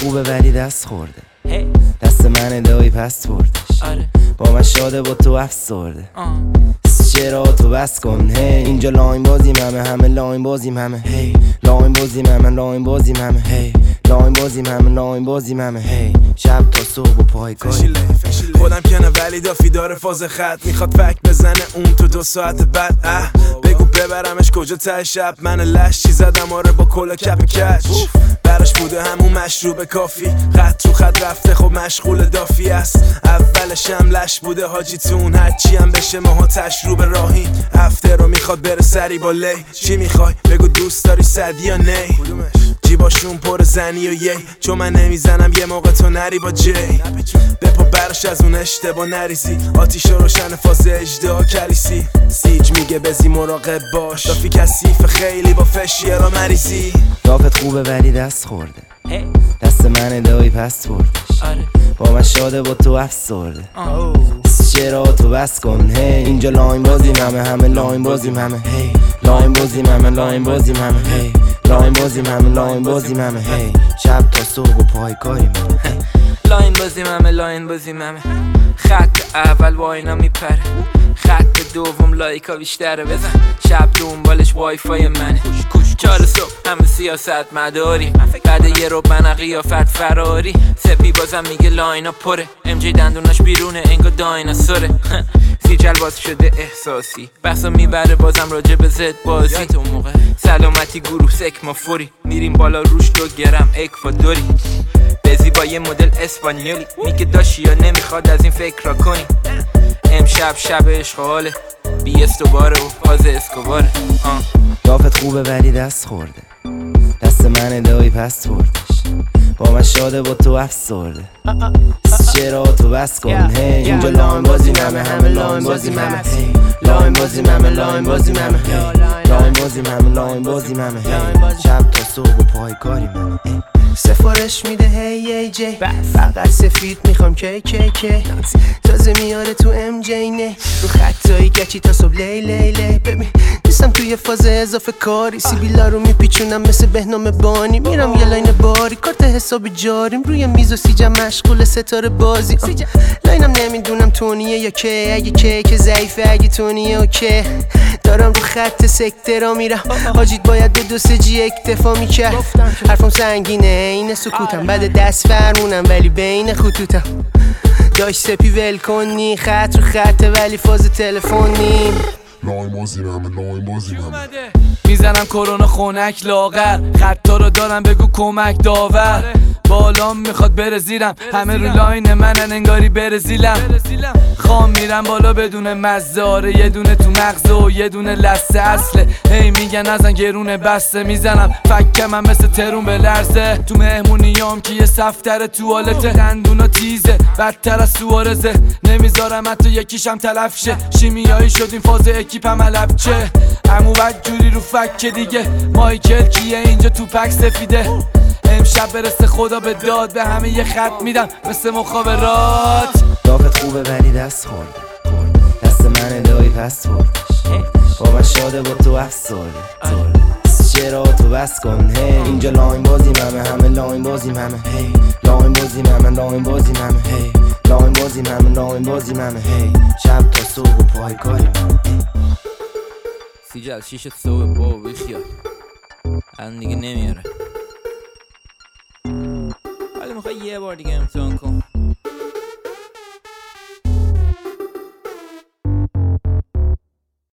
خوبه ولی دست خورده دست من دایی پس بردش با من شاده با تو افسرده چرا تو بس کن اینجا لاین بازیم همه لاین بازیم همه لاین بازیم لاین بازیم همه لاین بازیم لاین بازیم همه شب تا صبح و پای کاری خودم کنه ولی دافی داره فاز خط میخواد فک بزنه اون تو 2 ساعت بعد بگو ببرمش کجا ته شب من لش چی زدم آره با کلا کپ کچ براش بوده همون مشروب کافی خط رو خط رفته خب مشغول دافی است اولش هم لش بوده حاجی تون هرچی هم بشه ماها تشروب راهی هفته رو میخواد بره سری با لی چی میخوای بگو دوست داری صدی یا نی جیباشون پر زنی و یی چون من نمیزنم یه موقع تو نری با جی بپا برش از اون اشتباه نریزی آتیش روشن فاز اجدها کلیسی سیج میگه بزی مراقب باش دافی کثیف خیلی با فشیه را مریضی دافت خوبه ولی دست خورده دست من دایی پس بردش با من شاده با تو افسرده چرا تو بس کن اینجا لاین بازیم همه لاین بازیم همه لاین بازیم لاین بازیم همه لاین بازیم لاین بازیم همه شب تا صبح و پای کاری لاین بازیم لاین بازیم خط اول واینا میپره خط دوم لایکا بیشتره بزن شب دنبالش وای فای منه 4 صبح همه سیاست مداری بعد یه رو من قیافت فراری سپی بازم میگه لاینا پره ام جی دندوناش بیرونه انگا دایناسوره سیجل باز شده احساسی بحثا میبره بازم راجع به زد بازی سلامتی گروه سکما فوری میریم بالا روش 2 گرم اکوادوری بزی با یه مدل اسپانیولی میگه داشی یا نمیخواد از این فکر را کنی امشب شب عشقاله بی استوباره و فاز اسکوباره دافت خوبه ولی دست خورده دست من دایی پس بردش با من شاده با تو افسرده چرا تو بس کن اینجا لاین بازیم همه لاین بازیم همه لاین بازیم لاین بازیم همه لاین بازیم لاین بازیم همه شب تا صبح و پای کاری سفارش میده هی جی فقط سفید میخوام کی تازه میاره تو ام جی نه رو خطایی گچی تا صبح لی ببین نیستم توی فاز اضافه کاری سیبیلا رو میپیچونم مثل بهنام بانی میرم یه لاین باری کارت حساب جاریم روی میز و سیجم مشغول ستاره بازی لاینم نمیدونم تونیه یا که اگه که ضعیفه اگه تونیه اوکی دارم رو خط سکترا میرم حاجیت باید به 2-3 جی اکتفا میکرد حرفم سنگینه این سکوتم بعد دست فرمونم ولی بین خطوطم داش سپی ول کنی خط رو خطه ولی فاز تلفنی لاین بازیم لاین بازیم میزنم کرونا خونک لاغر خطا رو دارم بگو کمک داور بالام میخواد بره زیرم همه رو لاین منن انگاری بره زیلم خام میرم بالا بدون مزاره یه دونه تو مغزه و یه دونه لسه اصله هی میگن ازن گرونه بسته میزنم فکه من مثل ترون به لرزه تو مهمونیام که یه صفتر توالته دندونا تیزه بدتر از سوارزه نمیذارم حتی یکیشم تلف شه شیمیایی شد این فاز اکیپم علب چه امو بد جوری رو فکه دیگه مایکل کیه اینجا تو پک سفیده امشب برسه خدا به داد به همه یه خط میدم مثل مخابرات دافت خوبه ولی دست خورده دست من دایی پس بردش با من شاده با تو افسرده چرا تو بس کن اینجا لاین بازیم همه لاین بازیم همه لاین بازیم لاین بازیم همه لاین بازیم لاین بازیم همه شب تا صبح و پای کاری سیجل 6 صبح با بیخیال الان دیگه نمیاره ولی میخوای یه بار دیگه امتحان کن